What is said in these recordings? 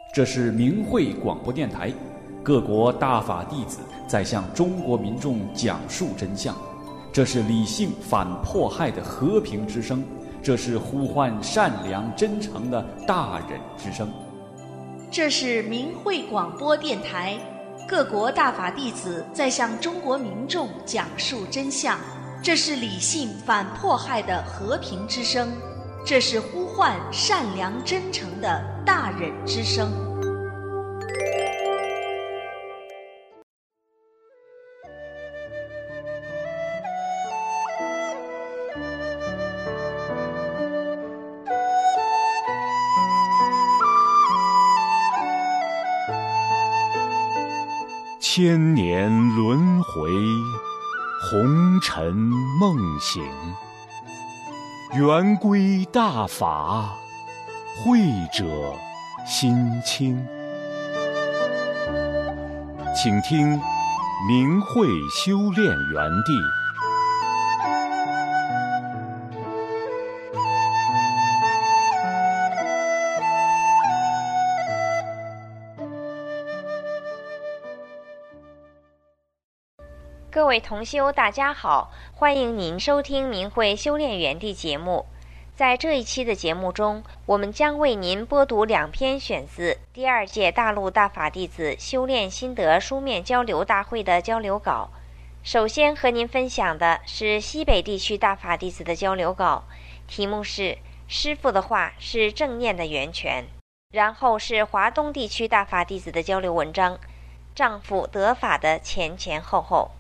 这是明慧广播电台，各国大法弟子在向中国民众讲述真相。这是理性反迫害的和平之声，这是呼唤善良真诚的大忍之声。 这是明慧广播电台，各国大法弟子在向中国民众讲述真相。这是理性反迫害的和平之声，这是呼唤善良真诚的大忍之声。 千年轮回，红尘梦醒，圆规大法，慧者心清。请听明慧修炼园地。 各位同修大家好，欢迎您收听明慧修炼园地节目。在这一期的节目中，我们将为您播读2篇选自第2届大陆大法弟子修炼心得书面交流大会的交流稿。首先和您分享的是西北地区大法弟子的交流稿，题目是师父的话是正念的源泉。然后是华东地区大法弟子的交流文章，丈夫得法的前前后后。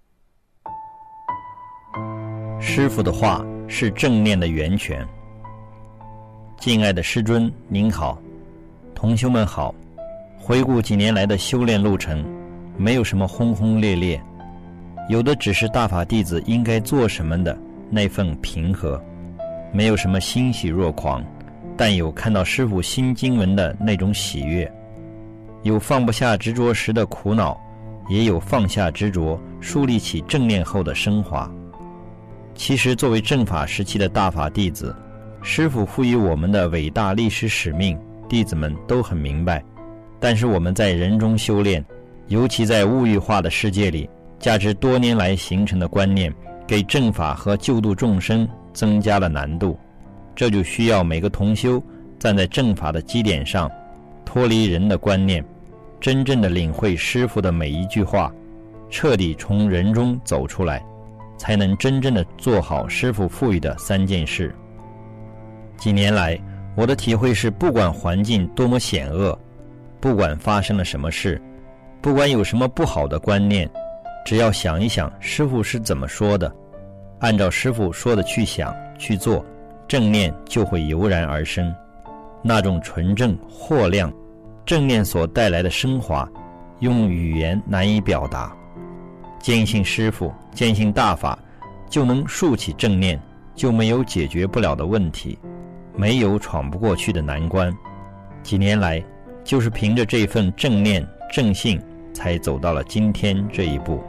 师父的话是正念的源泉。敬爱的师尊您好，同修们好。回顾几年来的修炼路程，没有什么轰轰烈烈，有的只是大法弟子应该做什么的那份平和，没有什么欣喜若狂，但有看到师父新经文的那种喜悦，有放不下执着时的苦恼，也有放下执着树立起正念后的升华。其实作为正法时期的大法弟子，师父赋予我们的伟大历史使命，弟子们都很明白。但是我们在人中修炼，尤其在物欲化的世界里，加之多年来形成的观念，给正法和救度众生增加了难度。这就需要每个同修站在正法的基点上，脱离人的观念，真正的领会师父的每一句话，彻底从人中走出来，才能真正的做好师父赋予的3件事。几年来，我的体会是，不管环境多么险恶，不管发生了什么事，不管有什么不好的观念，只要想一想师父是怎么说的，按照师父说的去想去做，正念就会油然而生。那种纯正豁亮，正念所带来的升华，用语言难以表达。坚信师父，坚信大法，就能树起正念，就没有解决不了的问题，没有闯不过去的难关。几年来，就是凭着这份正念正信，才走到了今天这一步。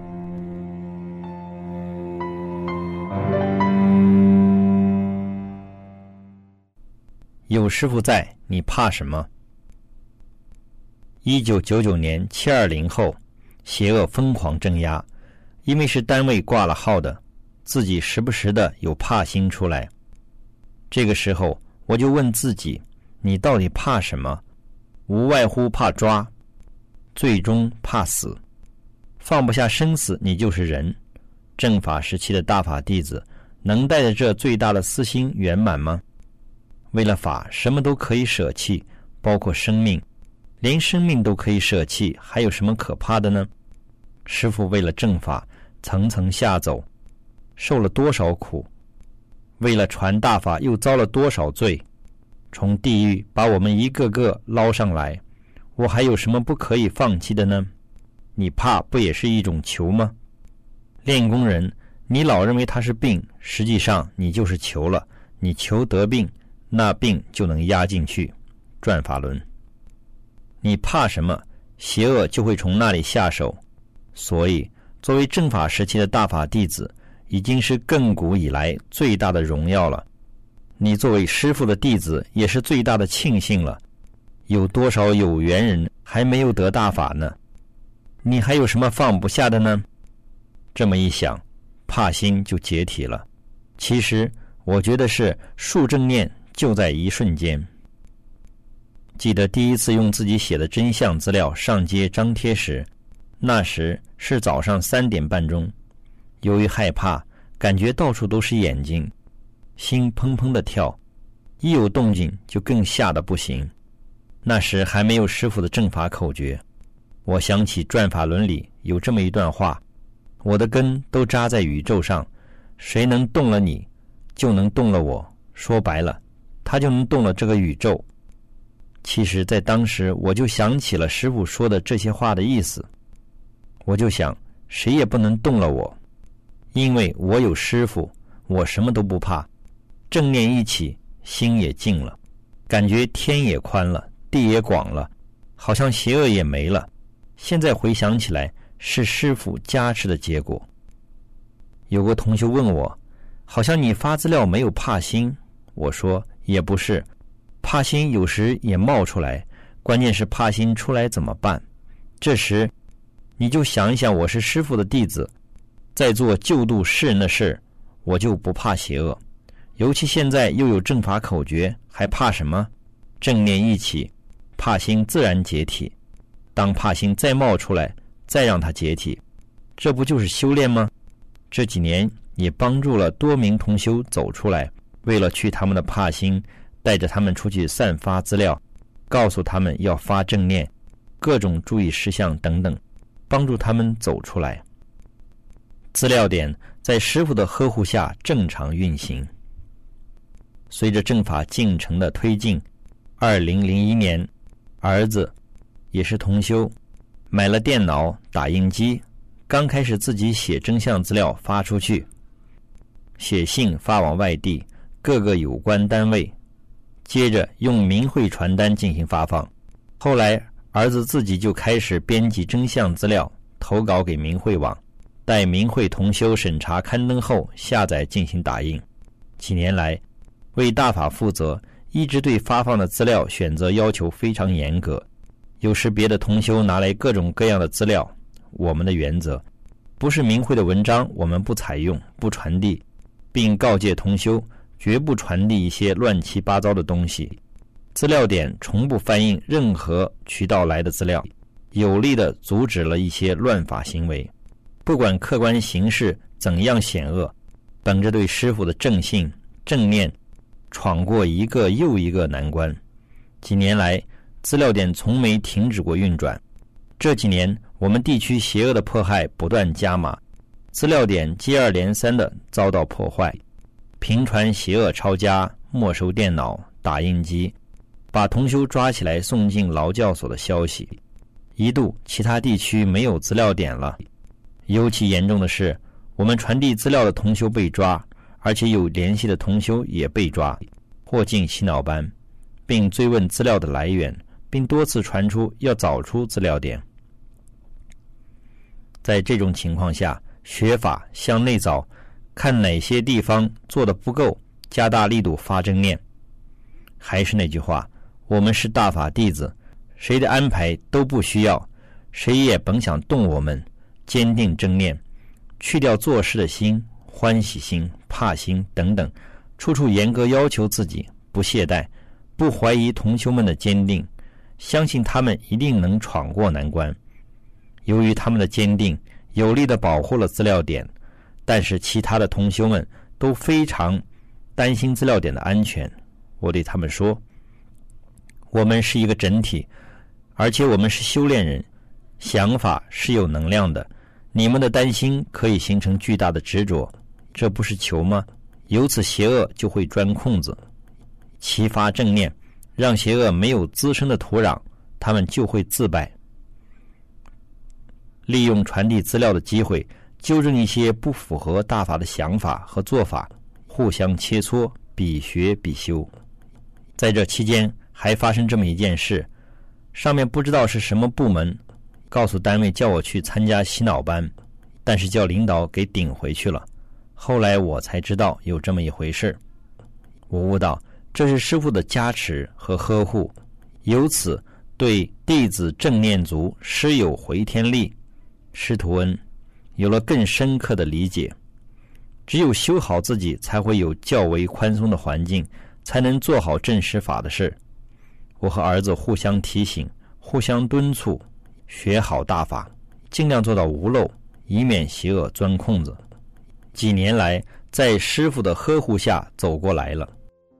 有师父在，你怕什么？1999年720后，邪恶疯狂镇压，因为是单位挂了号的，自己时不时的有怕心出来。这个时候我就问自己，你到底怕什么？无外乎怕抓，最终怕死。放不下生死，你就是人。正法时期的大法弟子能带着这最大的私心圆满吗？为了法，什么都可以舍弃，包括生命，连生命都可以舍弃，还有什么可怕的呢？师父为了正法层层下走，受了多少苦，为了传大法又遭了多少罪，从地狱把我们一个个捞上来，我还有什么不可以放弃的呢？你怕不也是一种求吗？练功人，你老认为他是病，实际上你就是求了，你求得病，那病就能压进去，转法轮。你怕什么，邪恶就会从那里下手。所以作为正法时期的大法弟子，已经是亘古以来最大的荣耀了。你作为师父的弟子，也是最大的庆幸了， 有多少有缘人还没有得大法呢？你还有什么放不下的呢？这么一想，帕心就解体了。其实我觉得是树正念就在一瞬间。记得第一次用自己写的真相资料上街张贴时，那时是早上3点半钟。由于害怕，感觉到处都是眼睛，心砰砰地跳，一有动静就更吓得不行。那时还没有师父的正法口诀，我想起转法轮里有这么一段话：我的根都扎在宇宙上，谁能动了你，就能动了我。说白了，他就能动了这个宇宙。其实在当时我就想起了师父说的这些话的意思，我就想谁也不能动了我，因为我有师父，我什么都不怕。正念一起，心也静了，感觉天也宽了，地也广了，好像邪恶也没了。现在回想起来，是师父加持的结果。有个同学问我，好像你发资料没有怕心。我说也不是，怕心有时也冒出来，关键是怕心出来怎么办？这时你就想一想，我是师父的弟子，在做救度世人的事，我就不怕邪恶。尤其现在又有正法口诀，还怕什么？正念一起，怕心自然解体。当怕心再冒出来，再让它解体，这不就是修炼吗？这几年也帮助了多名同修走出来，为了去他们的怕心，带着他们出去散发资料，告诉他们要发正念，各种注意事项等等，帮助他们走出来。资料点在师父的呵护下正常运行。随着正法进程的推进，2001年，儿子也是同修，买了电脑打印机，刚开始自己写真相资料发出去，写信发往外地各个有关单位，接着用明慧传单进行发放。后来儿子自己就开始编辑真相资料，投稿给明慧网，待明慧同修审查刊登后下载进行打印。几年来为大法负责，一直对发放的资料选择要求非常严格。有时别的同修拿来各种各样的资料，我们的原则不是明慧的文章我们不采用不传递，并告诫同修绝不传递一些乱七八糟的东西。资料点从不翻印任何渠道来的资料，有力地阻止了一些乱法行为。不管客观形势怎样险恶，本着对师父的正信正念，闯过一个又一个难关。几年来资料点从没停止过运转。这几年我们地区邪恶的迫害不断加码，资料点接二连三地遭到破坏，频传邪恶抄家、没收电脑、打印机，把同修抓起来送进劳教所的消息。一度其他地区没有资料点了。尤其严重的是，我们传递资料的同修被抓，而且有联系的同修也被抓，或进洗脑班，并追问资料的来源，并多次传出要找出资料点。在这种情况下，学法向内找，看哪些地方做得不够，加大力度发正念。还是那句话，我们是大法弟子，谁的安排都不需要，谁也甭想动我们。坚定正念，去掉做事的心、欢喜心、怕心等等，处处严格要求自己，不懈怠，不怀疑同修们的坚定，相信他们一定能闯过难关。由于他们的坚定，有力地保护了资料点，但是其他的同修们都非常担心资料点的安全。我对他们说，我们是一个整体，而且我们是修炼人，想法是有能量的，你们的担心可以形成巨大的执着，这不是求吗？由此邪恶就会钻空子，齐发正念，让邪恶没有滋生的土壤，他们就会自败。利用传递资料的机会，纠正一些不符合大法的想法和做法，互相切磋，比学比修。在这期间还发生这么一件事，上面不知道是什么部门告诉单位叫我去参加洗脑班，但是叫领导给顶回去了。后来我才知道有这么一回事，我悟到这是师父的加持和呵护， 由此对弟子正念足师有回天力，师徒恩有了更深刻的理解。只有修好自己，才会有较为宽松的环境，才能做好正师法的事。我和儿子互相提醒，互相敦促，学好大法，尽量做到无漏，以免邪恶钻空子。几年来，在师父的呵护下走过来了。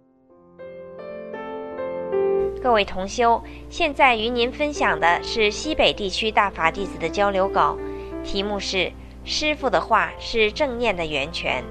各位同修，现在与您分享的是西北地区大法弟子的交流稿，题目是师父的话是正念的源泉。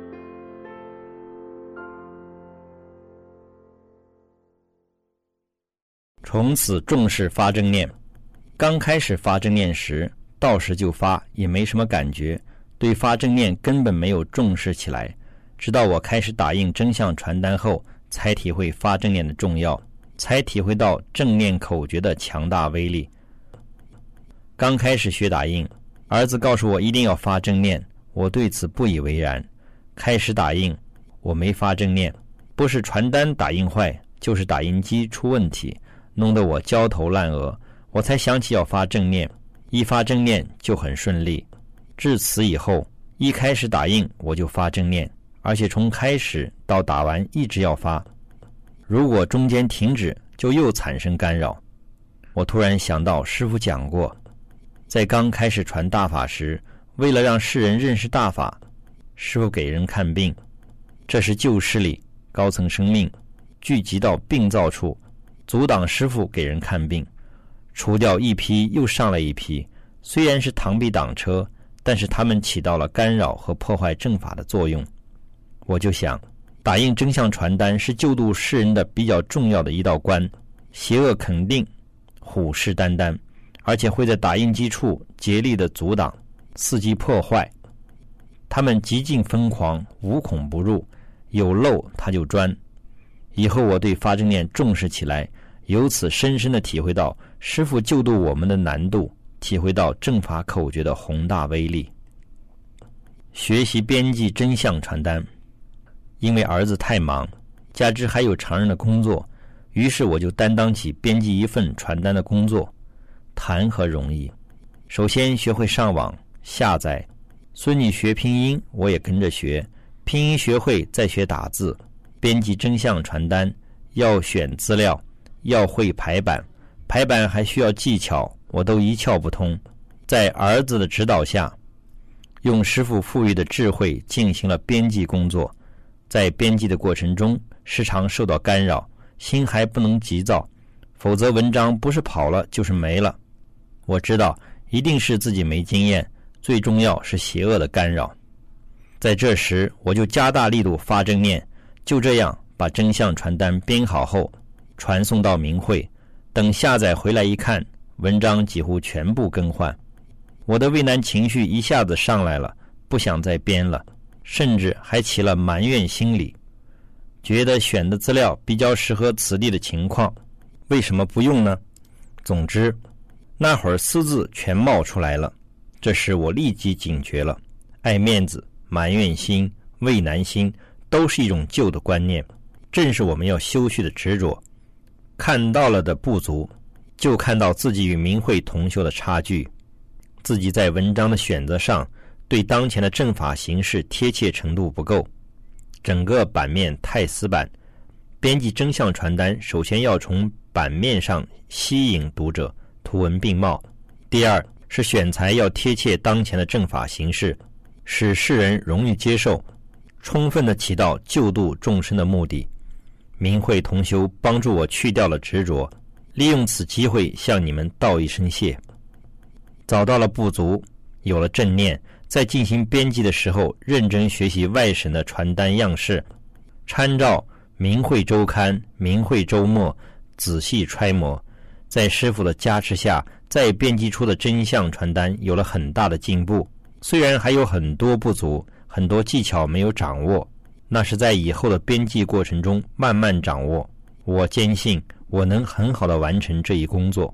从此重视发正念。刚开始发正念时，到时就发，也没什么感觉，对发正念根本没有重视起来。直到我开始打印真相传单后，才体会发正念的重要，才体会到正念口诀的强大威力。刚开始学打印，儿子告诉我一定要发正念，我对此不以为然。开始打印，我没发正念，不是传单打印坏，就是打印机出问题，弄得我焦头烂额，我才想起要发正念，一发正念就很顺利。至此以后，一开始打印我就发正念，而且从开始到打完一直要发，如果中间停止，就又产生干扰。我突然想到师父讲过，在刚开始传大法时，为了让世人认识大法，师父给人看病，这是旧世里高层生命聚集到病灶处，阻挡师父给人看病，除掉一批又上来一批，虽然是螳臂挡车，但是他们起到了干扰和破坏正法的作用。我就想，打印真相传单是救度世人的比较重要的一道关，邪恶肯定虎视眈眈，而且会在打印机处竭力的阻挡，伺机破坏。他们极尽疯狂，无孔不入，有漏他就钻。以后我对发正念重视起来，由此深深地体会到师父救度我们的难度，体会到正法口诀的宏大威力。学习编辑真相传单，因为儿子太忙，加之还有常人的工作，于是我就担当起编辑一份传单的工作。谈何容易，首先学会上网下载，孙女学拼音我也跟着学，拼音学会再学打字。编辑真相传单要选资料，要会排版，排版还需要技巧，我都一窍不通。在儿子的指导下，用师父赋予的智慧进行了编辑工作。在编辑的过程中，时常受到干扰，心还不能急躁，否则文章不是跑了就是没了。我知道一定是自己没经验，最重要是邪恶的干扰。在这时我就加大力度发正念，就这样把真相传单编好后传送到明慧，等下载回来一看，文章几乎全部更换。我的畏难情绪一下子上来了，不想再编了，甚至还起了埋怨心理，觉得选的资料比较适合此地的情况，为什么不用呢？总之那会儿私字全冒出来了。这时我立即警觉了，爱面子、埋怨心、畏难心都是一种旧的观念，正是我们要修续的执着。看到了的不足，就看到自己与明慧同修的差距，自己在文章的选择上对当前的正法形式贴切程度不够，整个版面太死板。编辑真相传单首先要从版面上吸引读者，图文并茂。第二是选材要贴切当前的正法形式，使世人容易接受，充分地起到救度众生的目的。明慧同修帮助我去掉了执着，利用此机会向你们道一声谢。找到了不足，有了正念，在进行编辑的时候认真学习外省的传单样式，参照明慧周刊、明慧周末仔细揣摩，在师父的加持下，再编辑出的真相传单有了很大的进步。虽然还有很多不足，很多技巧没有掌握，那是在以后的编辑过程中慢慢掌握。我坚信我能很好的完成这一工作。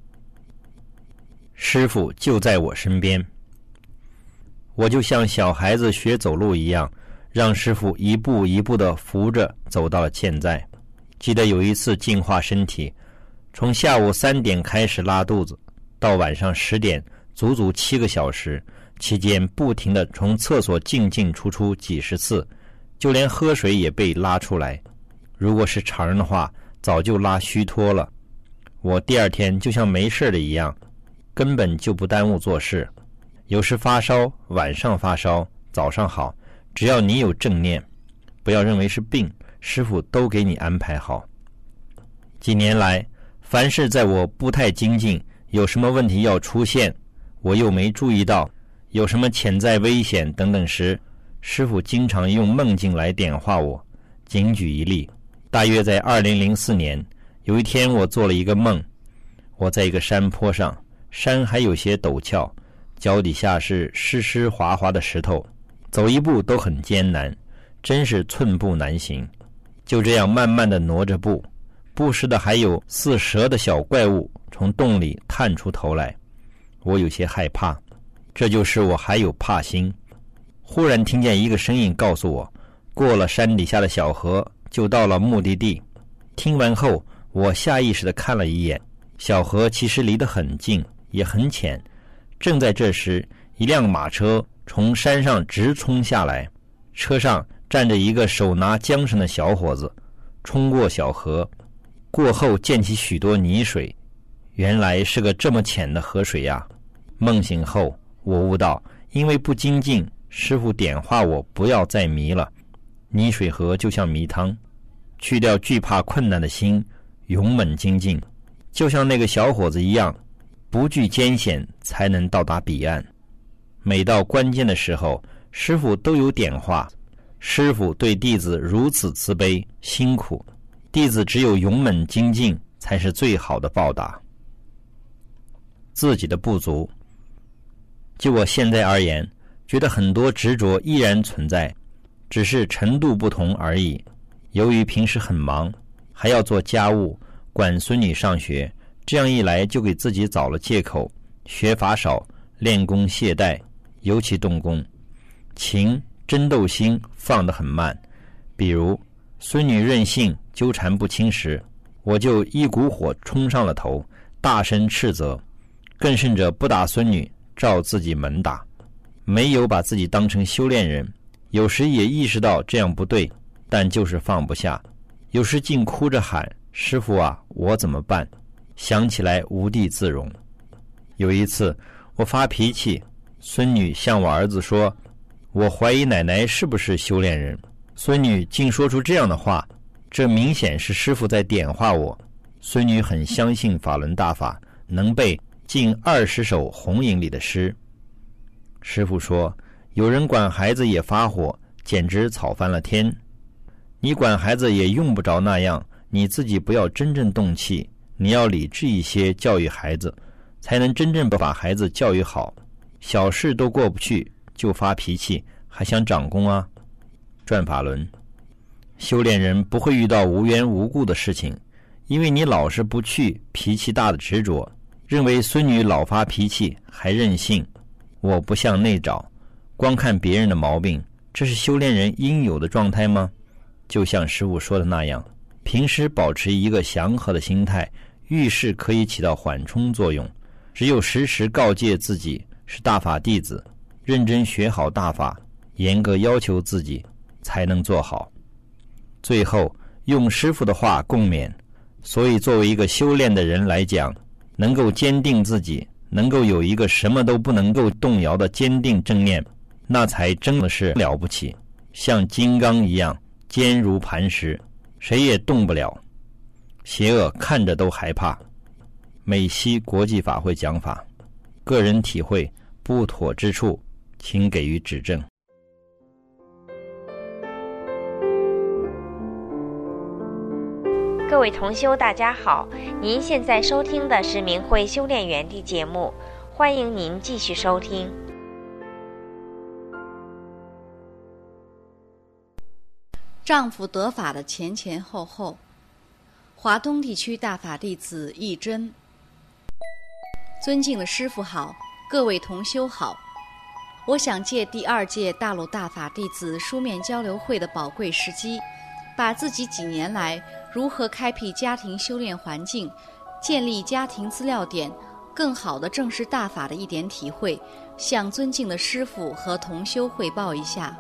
师父就在我身边，我就像小孩子学走路一样，让师父一步一步地扶着走到了现在。记得有一次净化身体， 从下午3点开始拉肚子，到晚上10点，足足7个小时，期间不停地从厕所进进出出几十次，就连喝水也被拉出来。如果是常人的话，早就拉虚脱了。我第2天就像没事的一样，根本就不耽误做事。有时发烧，晚上发烧，早上好，只要你有正念，不要认为是病，师父都给你安排好。几年来，凡是在我不太精进，有什么问题要出现，我又没注意到，有什么潜在危险等等时，师父经常用梦境来点化我。仅举一例，大约在2004年，有一天我做了一个梦，我在一个山坡上，山还有些陡峭，脚底下是湿湿滑滑的石头，走一步都很艰难，真是寸步难行。就这样慢慢地挪着步，不时的还有似蛇的小怪物从洞里探出头来，我有些害怕，这就是我还有怕心。忽然听见一个声音告诉我，过了山底下的小河就到了目的地。听完后，我下意识地看了一眼，小河其实离得很近，也很浅。正在这时，一辆马车从山上直冲下来，车上站着一个手拿缰绳的小伙子，冲过小河，过后溅起许多泥水，原来是个这么浅的河水呀。梦醒后，我悟到，因为不精进，师父点化我不要再迷了。泥水河就像迷汤，去掉惧怕困难的心，勇猛精进，就像那个小伙子一样，不惧艰险才能到达彼岸。每到关键的时候，师父都有点化。师父对弟子如此慈悲辛苦，弟子只有勇猛精进才是最好的报答。自己的不足，就我现在而言，觉得很多执着依然存在，只是程度不同而已。由于平时很忙，还要做家务，管孙女上学，这样一来就给自己找了借口，学法少，练功懈怠，尤其动功，情争斗心放得很慢。比如孙女任性纠缠不清时，我就一股火冲上了头，大声斥责，更甚者不打孙女，照自己猛打。没有把自己当成修炼人，有时也意识到这样不对，但就是放不下，有时竟哭着喊，师父啊，我怎么办？想起来无地自容。有一次我发脾气，孙女向我儿子说，我怀疑奶奶是不是修炼人。孙女竟说出这样的话，这明显是师父在点化我。孙女很相信法轮大法，能背近20首红影里的诗。师父说，有人管孩子也发火，简直吵翻了天。你管孩子也用不着那样，你自己不要真正动气，你要理智一些教育孩子，才能真正把孩子教育好。小事都过不去就发脾气，还想长功啊？转法轮，修炼人不会遇到无缘无故的事情，因为你老是不去脾气大的执着，认为孙女老发脾气还任性。我不向内找，光看别人的毛病，这是修炼人应有的状态吗？就像师父说的那样，平时保持一个祥和的心态，遇事可以起到缓冲作用。只有时时告诫自己是大法弟子，认真学好大法，严格要求自己，才能做好。最后用师父的话共勉，所以作为一个修炼的人来讲，能够坚定自己，能够有一个什么都不能够动摇的坚定正念，那才真的是了不起，像金刚一样坚如磐石，谁也动不了。邪恶看着都害怕。美西国际法会讲法，个人体会不妥之处，请给予指正。 各位同修大家好，您现在收听的是明慧修炼园地节目，欢迎您继续收听。 丈夫得法的前前后后。华东地区大法弟子义真。尊敬的师父好，各位同修好，我想借第2届大陆大法弟子书面交流会的宝贵时机，把自己几年来如何开辟家庭修炼环境， 建立家庭资料点，更好地证实大法的一点体会，向尊敬的师父和同修汇报一下。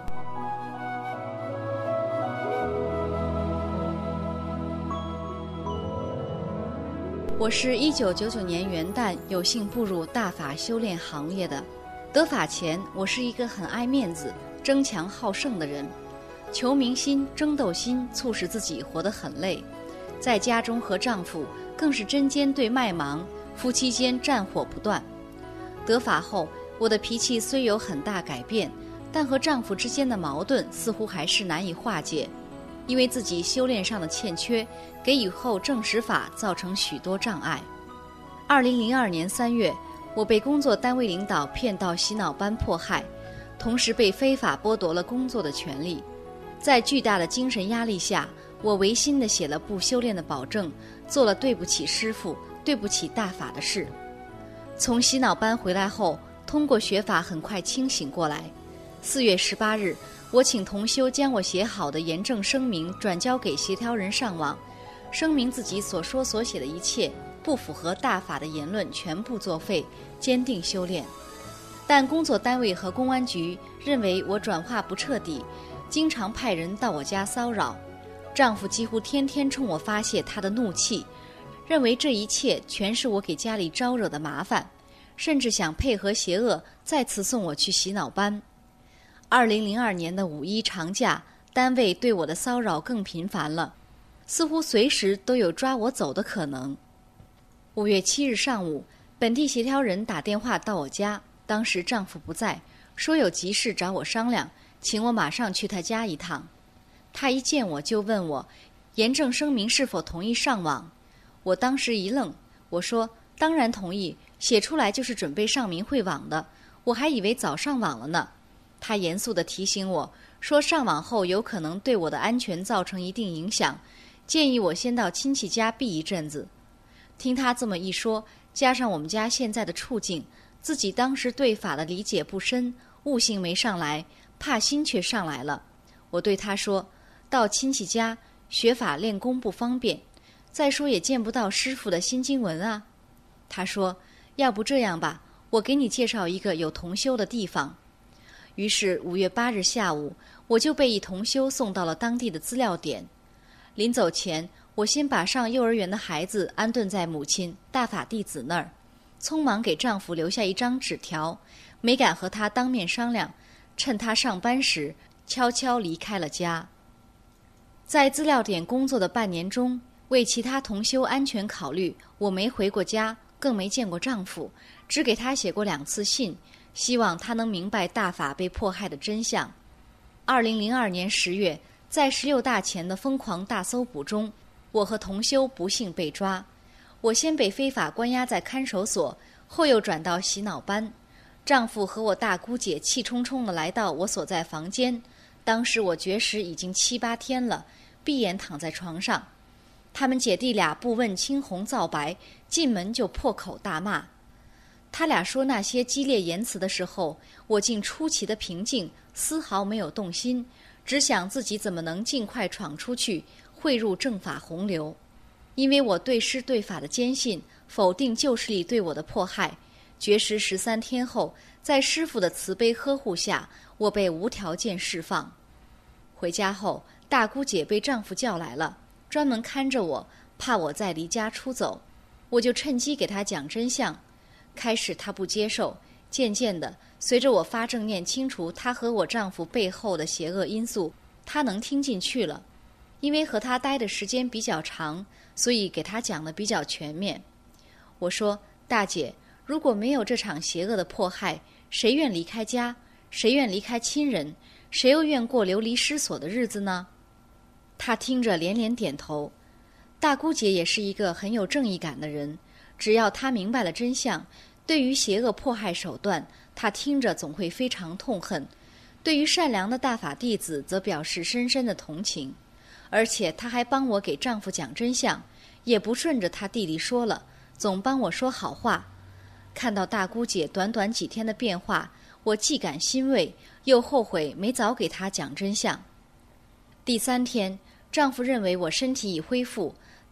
我是1999年元旦有幸步入大法修炼行业的。得法前，我是一个很爱面子、争强好胜的人，求名心、争斗心促使自己活得很累。在家中和丈夫更是针尖对麦芒，夫妻间战火不断。得法后，我的脾气虽有很大改变，但和丈夫之间的矛盾似乎还是难以化解，因为自己修炼上的欠缺，给以后证实法造成许多障碍。2002年3月，我被工作单位领导骗到洗脑班迫害，同时被非法剥夺了工作的权利。在巨大的精神压力下，我违心地写了不修炼的保证，做了对不起师父、对不起大法的事。从洗脑班回来后，通过学法很快清醒过来。4月18日，我请同修将我写好的严正声明转交给协调人上网，声明自己所说所写的一切不符合大法的言论全部作废，坚定修炼。但工作单位和公安局认为我转化不彻底，经常派人到我家骚扰。丈夫几乎天天冲我发泄他的怒气，认为这一切全是我给家里招惹的麻烦，甚至想配合邪恶再次送我去洗脑班。2002年的5·1长假，单位对我的骚扰更频繁了，似乎随时都有抓我走的可能。5月7日上午，本地协调人打电话到我家，当时丈夫不在，说有急事找我商量，请我马上去他家一趟。他一见我就问我严正声明是否同意上网。我当时一愣，我说当然同意，写出来就是准备上明慧网的，我还以为早上网了呢。他严肃地提醒我说，上网后有可能对我的安全造成一定影响，建议我先到亲戚家避一阵子。听他这么一说，加上我们家现在的处境，自己当时对法的理解不深，悟性没上来，怕心却上来了。我对他说，到亲戚家学法练功不方便，再说也见不到师父的心经文啊。他说，要不这样吧，我给你介绍一个有同修的地方。于是5月8日下午，我就被一同修送到了当地的资料点。临走前，我先把上幼儿园的孩子安顿在母亲大法弟子那儿，匆忙给丈夫留下一张纸条，没敢和他当面商量，趁他上班时悄悄离开了家。在资料点工作的半年中，为其他同修安全考虑，我没回过家，更没见过丈夫，只给他写过2次信，希望他能明白大法被迫害的真相。2002年10月，在16大前的疯狂大搜捕中，我和同修不幸被抓。我先被非法关押在看守所，后又转到洗脑班。丈夫和我大姑姐气冲冲地来到我所在房间，当时我绝食已经7、8天了，闭眼躺在床上。他们姐弟俩不问青红皂白，进门就破口大骂。他俩说那些激烈言辞的时候，我竟出奇的平静，丝毫没有动心，只想自己怎么能尽快闯出去，汇入正法洪流。因为我对师对法的坚信，否定旧势力对我的迫害。绝食13天后，在师父的慈悲呵护下，我被无条件释放。回家后，大姑姐被丈夫叫来了，专门看着我，怕我再离家出走。我就趁机给她讲真相。开始她不接受，渐渐的，随着我发正念清除她和我丈夫背后的邪恶因素，她能听进去了。因为和她待的时间比较长，所以给她讲得比较全面。我说，大姐，如果没有这场邪恶的迫害，谁愿离开家？谁愿离开亲人？谁又愿过流离失所的日子呢？她听着连连点头。大姑姐也是一个很有正义感的人，只要她明白了真相，对于邪恶迫害手段，她听着总会非常痛恨；对于善良的大法弟子，则表示深深的同情。而且她还帮我给丈夫讲真相，也不顺着她弟弟说了，总帮我说好话。看到大姑姐短短几天的变化，我既感欣慰，又后悔没早给她讲真相。第3天，丈夫认为我身体已恢复，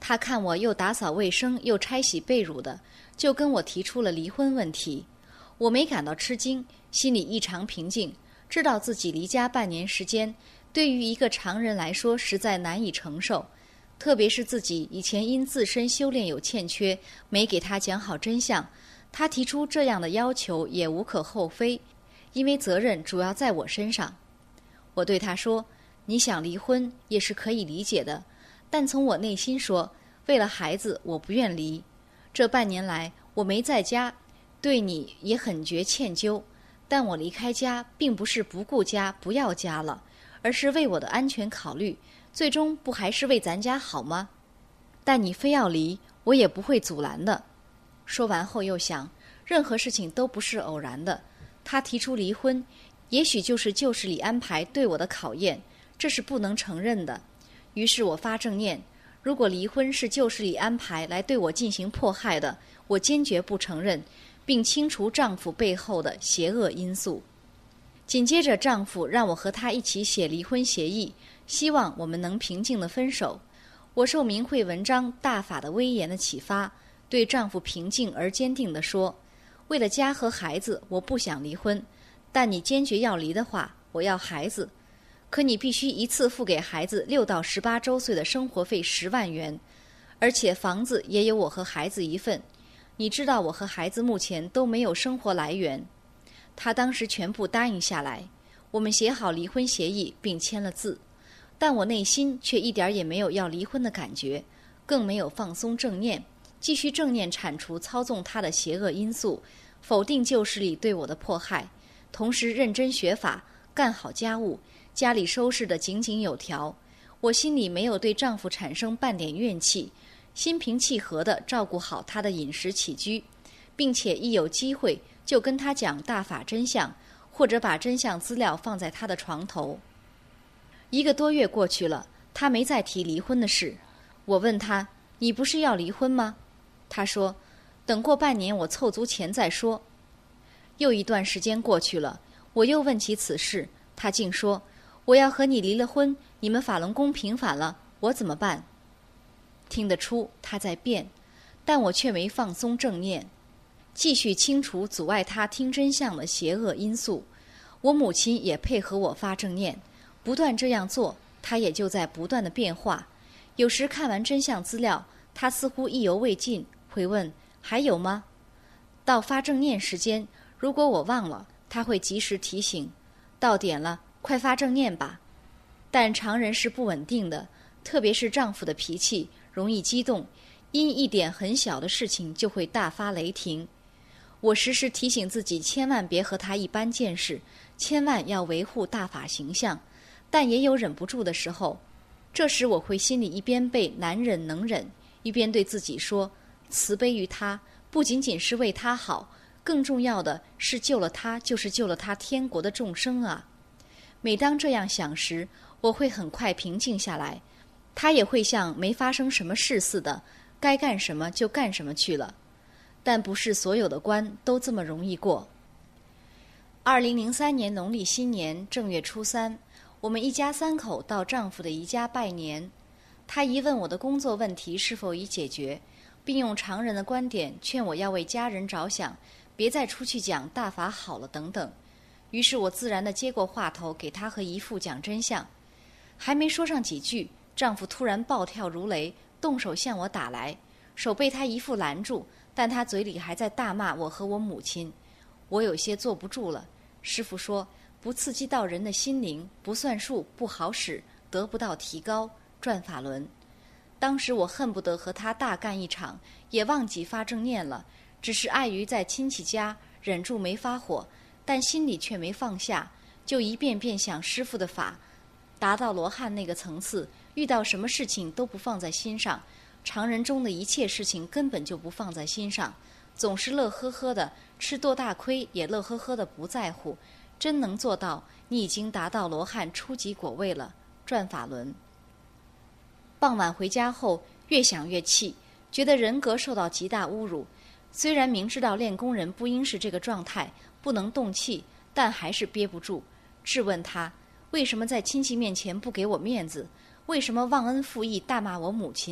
他看我又打扫卫生又拆洗被褥的，就跟我提出了离婚问题。我没感到吃惊，心里异常平静，知道自己离家半年时间，对于一个常人来说实在难以承受，特别是自己以前因自身修炼有欠缺，没给他讲好真相，他提出这样的要求也无可厚非，因为责任主要在我身上。我对他说，你想离婚也是可以理解的，但从我内心说，为了孩子我不愿离。这半年来我没在家，对你也很觉歉疚，但我离开家并不是不顾家不要家了，而是为我的安全考虑，最终不还是为咱家好吗？但你非要离，我也不会阻拦的。说完后又想，任何事情都不是偶然的，他提出离婚，也许就是旧事里安排对我的考验，这是不能承认的。于是我发正念，如果离婚是旧事里安排来对我进行迫害的，我坚决不承认，并清除丈夫背后的邪恶因素。紧接着丈夫让我和他一起写离婚协议，希望我们能平静地分手。我受明慧文章大法的威严的启发，对丈夫平静而坚定地说，为了家和孩子我不想离婚，但你坚决要离的话，我要孩子，可你必须一次付给孩子6到18周岁的生活费10万元，而且房子也有我和孩子一份。你知道我和孩子目前都没有生活来源。他当时全部答应下来，我们写好离婚协议并签了字，但我内心却一点也没有要离婚的感觉，更没有放松正念，继续正念铲除操纵他的邪恶因素，否定旧事里对我的迫害，同时认真学法，干好家务，家里收拾得井井有条。我心里没有对丈夫产生半点怨气，心平气和地照顾好他的饮食起居，并且一有机会就跟他讲大法真相，或者把真相资料放在他的床头。1个多月过去了，他没再提离婚的事。我问他，你不是要离婚吗？他说，等过半年我凑足钱再说。又一段时间过去了，我又问起此事，他竟说，我要和你离了婚，你们法轮功平反了，我怎么办？听得出他在变，但我却没放松正念，继续清除阻碍他听真相的邪恶因素。我母亲也配合我发正念，不断这样做，他也就在不断的变化。有时看完真相资料，他似乎意犹未尽，会问还有吗？到发正念时间，如果我忘了，他会及时提醒，到点了，快发正念吧。但常人是不稳定的，特别是丈夫的脾气容易激动，因一点很小的事情就会大发雷霆。我时时提醒自己，千万别和他一般见识，千万要维护大法形象，但也有忍不住的时候。这时我会心里一边被难忍能忍，一边对自己说，慈悲于他，不仅仅是为他好，更重要的是救了他，就是救了他天国的众生啊。每当这样想时，我会很快平静下来，他也会像没发生什么事似的，该干什么就干什么去了。但不是所有的关都这么容易过。2003年农历新年正月初3，我们一家3口到丈夫的姨家拜年。他疑问我的工作问题是否已解决，并用常人的观点劝我要为家人着想，别再出去讲大法好了等等。于是我自然地接过话头，给他和姨父讲真相。还没说上几句，丈夫突然暴跳如雷，动手向我打来，手被他姨父拦住，但他嘴里还在大骂我和我母亲。我有些坐不住了。师父说，不刺激到人的心灵，不算数，不好使，得不到提高，转法轮。当时我恨不得和他大干一场，也忘记发正念了，只是碍于在亲戚家忍住没发火，但心里却没放下，就一遍遍想师父的法，达到罗汉那个层次，遇到什么事情都不放在心上，常人中的一切事情根本就不放在心上，总是乐呵呵的，吃多大亏也乐呵呵的不在乎。真能做到，你已经达到罗汉初级果位了，转法轮。傍晚回家后，越想越气，觉得人格受到极大侮辱。虽然明知道练功人不应是这个状态，不能动气，但还是憋不住，质问他为什么在亲戚面前不给我面子，为什么忘恩负义大骂我母亲，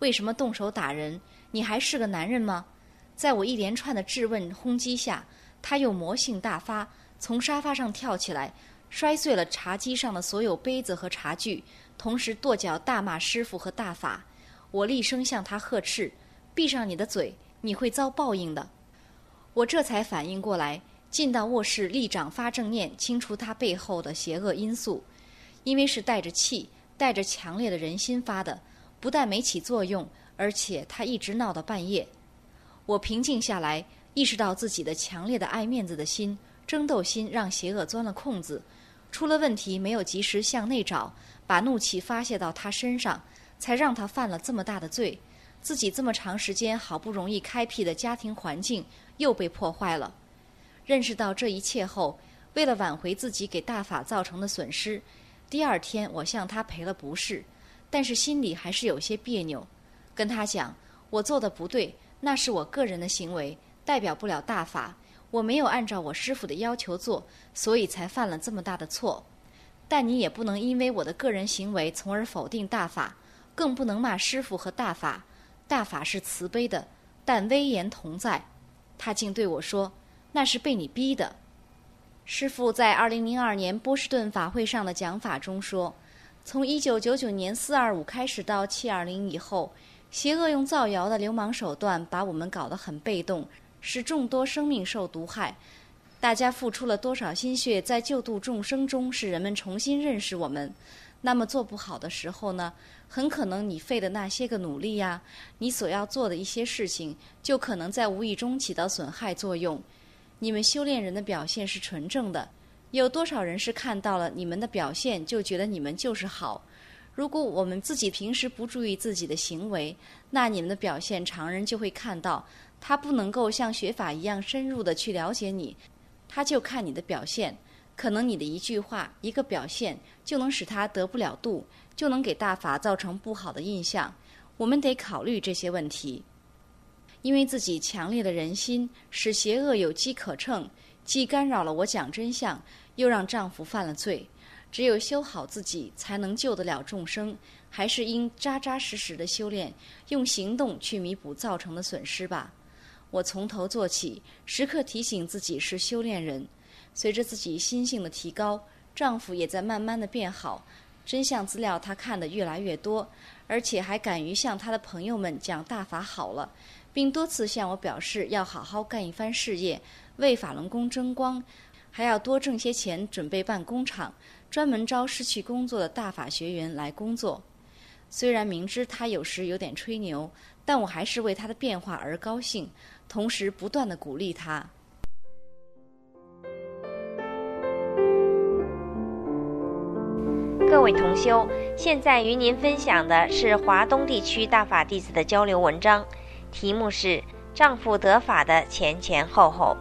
为什么动手打人？你还是个男人吗？在我一连串的质问轰击下，他又魔性大发，从沙发上跳起来，摔碎了茶几上的所有杯子和茶具，同时跺脚大骂师傅和大法。我厉声向他呵斥：闭上你的嘴，你会遭报应的。我这才反应过来，进到卧室立掌发正念，清除他背后的邪恶因素。因为是带着气，带着强烈的人心发的，不但没起作用，而且他一直闹到半夜。我平静下来，意识到自己的强烈的爱面子的心、争斗心让邪恶钻了空子，出了问题没有及时向内找，把怒气发泄到他身上，才让他犯了这么大的罪。自己这么长时间好不容易开辟的家庭环境又被破坏了。认识到这一切后，为了挽回自己给大法造成的损失，第二天我向他赔了不是，但是心里还是有些别扭，跟他讲我做的不对，那是我个人的行为，代表不了大法，我没有按照我师父的要求做，所以才犯了这么大的错。但你也不能因为我的个人行为从而否定大法，更不能骂师父和大法。大法是慈悲的，但威严同在。他竟对我说，那是被你逼的。师父在2002年波士顿法会上的讲法中说，从1999年425开始到720以后，邪恶用造谣的流氓手段把我们搞得很被动，使众多生命受毒害。大家付出了多少心血在救度众生中，使人们重新认识我们。那么做不好的时候呢，很可能你费的那些个努力呀，你所要做的一些事情，就可能在无意中起到损害作用。你们修炼人的表现是纯正的，有多少人是看到了你们的表现就觉得你们就是好？如果我们自己平时不注意自己的行为，那你们的表现常人就会看到，他不能够像学法一样深入的去了解你，他就看你的表现，可能你的一句话一个表现就能使他得不了度，就能给大法造成不好的印象。我们得考虑这些问题。因为自己强烈的人心使邪恶有机可乘，既干扰了我讲真相，又让丈夫犯了罪。只有修好自己才能救得了众生，还是应扎扎实实的修炼，用行动去弥补造成的损失吧。我从头做起，时刻提醒自己是修炼人。随着自己心性的提高，丈夫也在慢慢的变好，真相资料他看得越来越多，而且还敢于向他的朋友们讲大法好了，并多次向我表示要好好干一番事业，为法轮功争光，还要多挣些钱准备办工厂，专门招失去工作的大法学员来工作。虽然明知他有时有点吹牛，但我还是为他的变化而高兴，同时不断地鼓励他。 各位同修，现在与您分享的是华东地区大法弟子的交流文章，题目是《丈夫得法的前前后后》。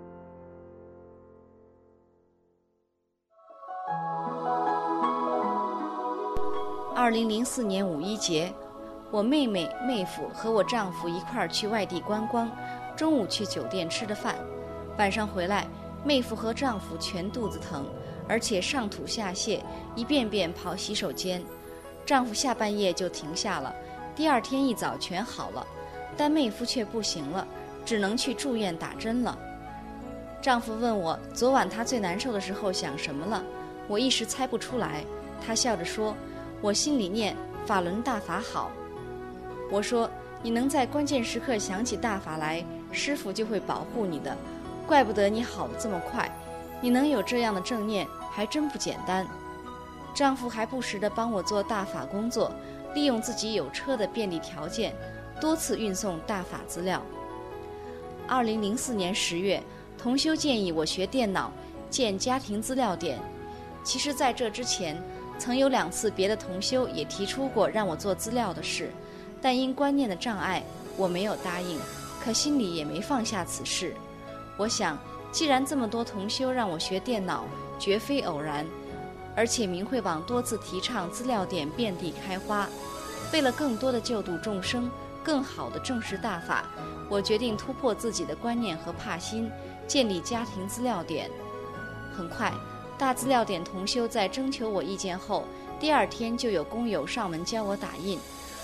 2004年五一节，我妹夫和我丈夫一块儿去外地观光，中午去酒店吃的饭，晚上回来，妹夫和丈夫全肚子疼，而且上吐下泻，一遍遍跑洗手间。丈夫下半夜就停下了，第二天一早全好了，但妹夫却不行了，只能去住院打针了。丈夫问我昨晚他最难受的时候想什么了，我一时猜不出来。他笑着说，我心里念法轮大法好。我说，你能在关键时刻想起大法来，师父就会保护你的，怪不得你好得这么快，你能有这样的正念还真不简单。丈夫还不时地帮我做大法工作，利用自己有车的便利条件，多次运送大法资料。2004年10月，同修建议我学电脑，建家庭资料点。其实在这之前，曾有2次别的同修也提出过让我做资料的事，但因观念的障碍，我没有答应，可心里也没放下此事。我想，既然这么多同修让我学电脑，绝非偶然，而且明慧网多次提倡资料点遍地开花，为了更多的救度众生，更好的正视大法，我决定突破自己的观念和怕心，建立家庭资料点。很快，大资料点同修在征求我意见后，第2天就有工友上门教我打印，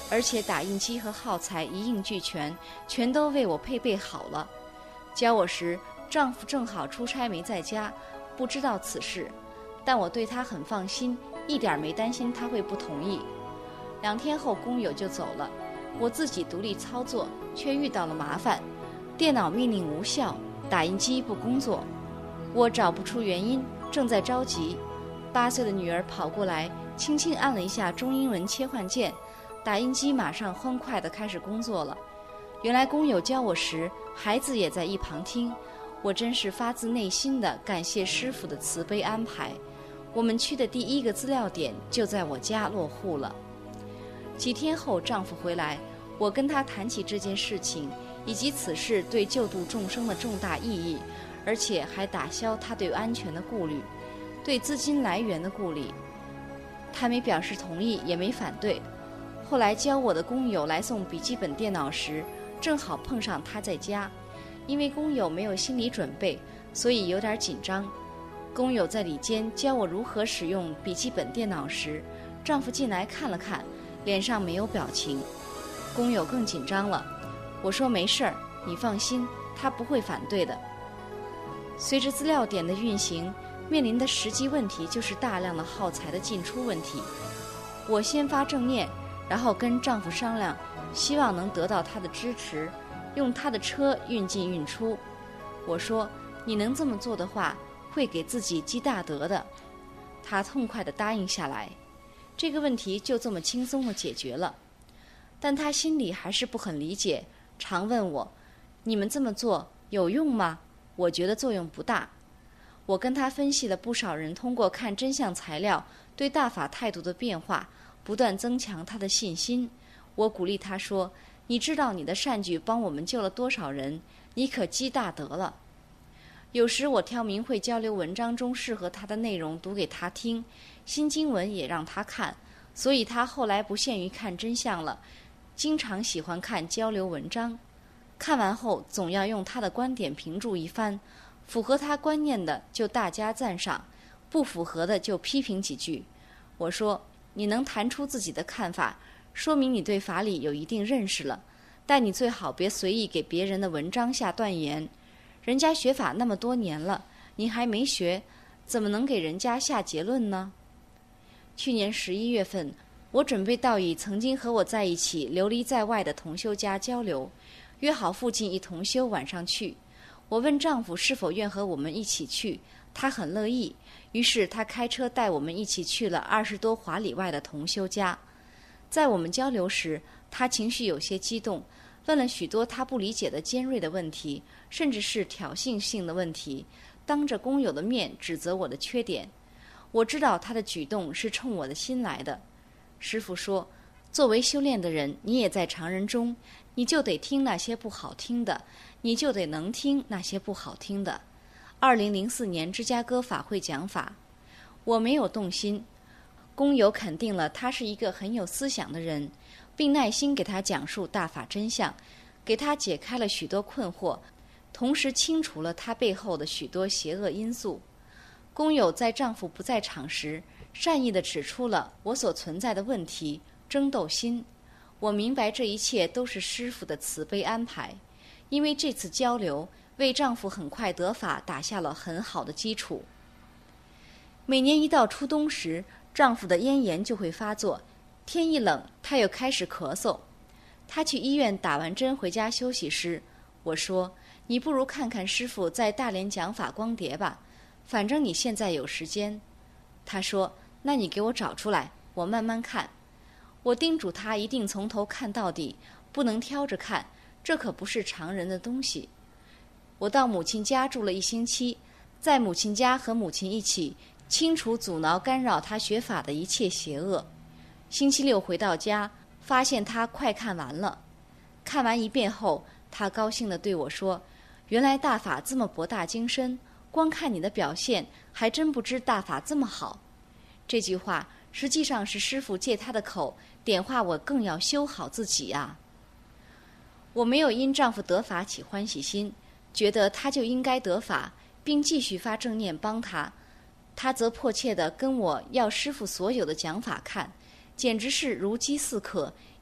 而且打印机和耗材一应俱全，全都为我配备好了。教我时，丈夫正好出差没在家，不知道此事，但我对他很放心，一点没担心他会不同意。2天后，工友就走了，我自己独立操作，却遇到了麻烦，电脑命令无效，打印机不工作，我找不出原因，正在着急。8岁的女儿跑过来，轻轻按了一下中英文切换键，打印机马上欢快地开始工作了。原来工友教我时，孩子也在一旁听，我真是发自内心地感谢师傅的慈悲安排。我们去的第1个资料点就在我家落户了。几天后，丈夫回来，我跟他谈起这件事情，以及此事对救度众生的重大意义，而且还打消他对安全的顾虑，对资金来源的顾虑。他没表示同意，也没反对。后来教我的工友来送笔记本电脑时，正好碰上他在家，因为工友没有心理准备，所以有点紧张。工友在里间教我如何使用笔记本电脑时，丈夫进来看了看，脸上没有表情。工友更紧张了。我说没事儿，你放心，他不会反对的。随着资料点的运行，面临的实际问题就是大量的耗材的进出问题。我先发正念，然后跟丈夫商量，希望能得到他的支持，用他的车运进运出。我说你能这么做的话，会给自己积大德的。他痛快地答应下来，这个问题就这么轻松地解决了。但他心里还是不很理解，常问我，你们这么做有用吗？我觉得作用不大。我跟他分析了不少人通过看真相材料对大法态度的变化，不断增强他的信心。我鼓励他说，你知道你的善举帮我们救了多少人，你可积大德了。有时我挑明慧交流文章中适合他的内容读给他听，新经文也让他看，所以他后来不限于看真相了，经常喜欢看交流文章。看完后总要用他的观点评注一番，符合他观念的就大加赞赏，不符合的就批评几句。我说，你能谈出自己的看法，说明你对法理有一定认识了，但你最好别随意给别人的文章下断言。人家学法那么多年了，你还没学，怎么能给人家下结论呢？去年11月份，我准备到与曾经和我在一起流离在外的同修家交流，约好附近一同修晚上去。我问丈夫是否愿和我们一起去，他很乐意，于是他开车带我们一起去了20多华里外的同修家。在我们交流时，他情绪有些激动，问了许多他不理解的尖锐的问题，甚至是挑衅性的问题，当着工友的面指责我的缺点。我知道他的举动是冲我的心来的。师父说，作为修炼的人，你也在常人中，你就得听那些不好听的，你就得能听那些不好听的。2004年芝加哥法会讲法，我没有动心。工友肯定了他是一个很有思想的人，并耐心给他讲述大法真相，给他解开了许多困惑，同时清除了他背后的许多邪恶因素。工友在丈夫不在场时，善意地指出了我所存在的问题，争斗心。我明白这一切都是师父的慈悲安排，因为这次交流为丈夫很快得法打下了很好的基础。每年一到初冬时，丈夫的咽炎就会发作，天一冷他又开始咳嗽。他去医院打完针回家休息时，我说，你不如看看师父在大连讲法光碟吧，反正你现在有时间。他说，那你给我找出来，我慢慢看。我叮嘱他一定从头看到底，不能挑着看，这可不是常人的东西。我到母亲家住了1星期，在母亲家和母亲一起清除阻挠干扰他学法的一切邪恶。星期6回到家，发现他快看完了。看完一遍后，他高兴地对我说，原来大法这么博大精深，光看你的表现还真不知大法这么好。这句话实际上是师父借他的口点化我更要修好自己啊。我没有因丈夫得法起欢喜心，觉得他就应该得法，并继续发正念帮他。他则迫切地跟我要师父所有的讲法看，简直是如饥似渴，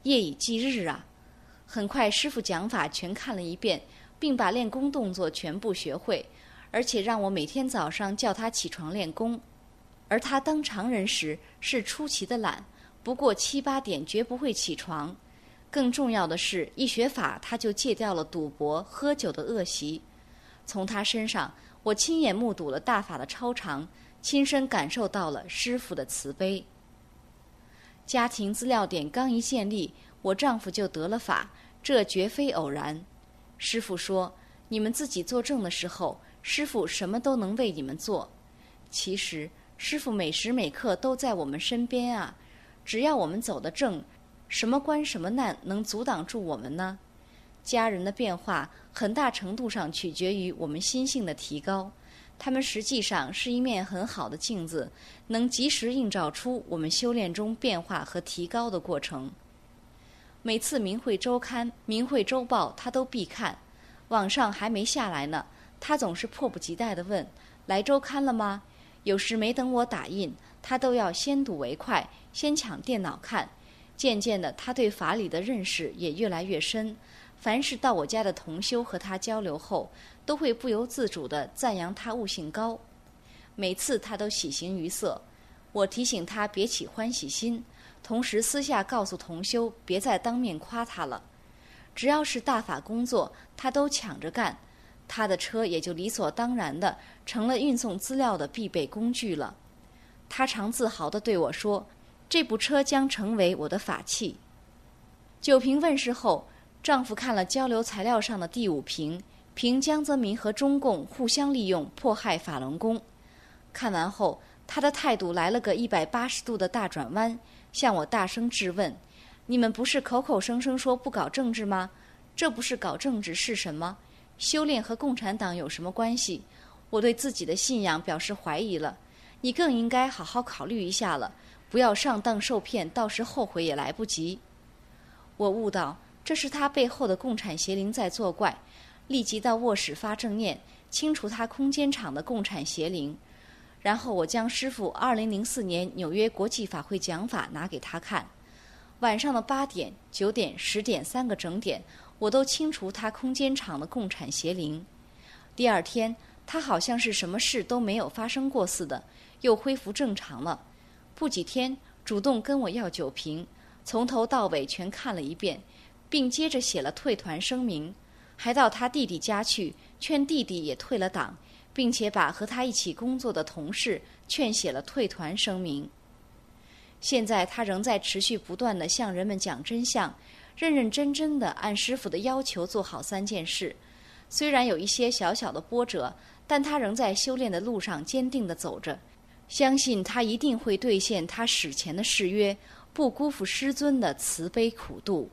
夜以继日啊。很快师傅讲法全看了一遍，并把练功动作全部学会，而且让我每天早上叫他起床练功。而他当常人时是出奇的懒，不过7、8点绝不会起床。更重要的是，一学法他就戒掉了赌博、喝酒的恶习。从他身上，我亲眼目睹了大法的超常，亲身感受到了师父的慈悲。家庭资料点刚一建立，我丈夫就得了法，这绝非偶然。师父说，你们自己做正的时候，师父什么都能为你们做。其实师父每时每刻都在我们身边啊，只要我们走得正，什么关什么难能阻挡住我们呢？家人的变化很大程度上取决于我们心性的提高，他们实际上是一面很好的镜子，能及时映照出我们修炼中变化和提高的过程。每次明慧周刊、明慧周报他都必看，网上还没下来呢，他总是迫不及待地问，来周刊了吗？有时没等我打印，他都要先睹为快，先抢电脑看。渐渐的，他对法理的认识也越来越深，凡是到我家的同修和他交流后，都会不由自主地赞扬他悟性高。每次他都喜形于色，我提醒他别起欢喜心，同时私下告诉同修别再当面夸他了。只要是大法工作，他都抢着干，他的车也就理所当然地成了运送资料的必备工具了。他常自豪地对我说，这部车将成为我的法器。9评问世后，丈夫看了交流材料上的第5评，评江泽民和中共互相利用迫害法轮功。看完后，他的态度来了个180度的大转弯，向我大声质问，你们不是口口声声说不搞政治吗？这不是搞政治是什么？修炼和共产党有什么关系？我对自己的信仰表示怀疑了，你更应该好好考虑一下了，不要上当受骗，到时后悔也来不及。我悟到，这是他背后的共产邪灵在作怪，立即到卧室发正念，清除他空间场的共产邪灵。然后我将师父2004年纽约国际法会讲法拿给他看，晚上的8点、9点、10点3个整点，我都清除他空间场的共产邪灵。第二天，他好像是什么事都没有发生过似的，又恢复正常了。不几天，主动跟我要9评，从头到尾全看了一遍，并接着写了退团声明，还到他弟弟家去，劝弟弟也退了党，并且把和他一起工作的同事劝写了退团声明。现在他仍在持续不断地向人们讲真相，认认真真地按师父的要求做好3件事。虽然有一些小小的波折，但他仍在修炼的路上坚定地走着，相信他一定会兑现他史前的誓约，不辜负师尊的慈悲苦度。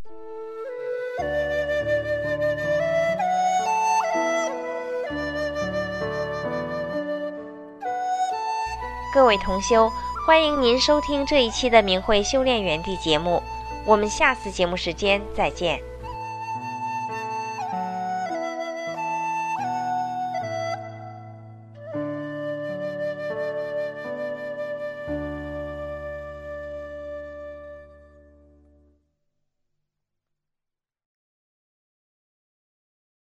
各位同修，欢迎您收听这一期的明慧修炼园地节目，我们下次节目时间再见。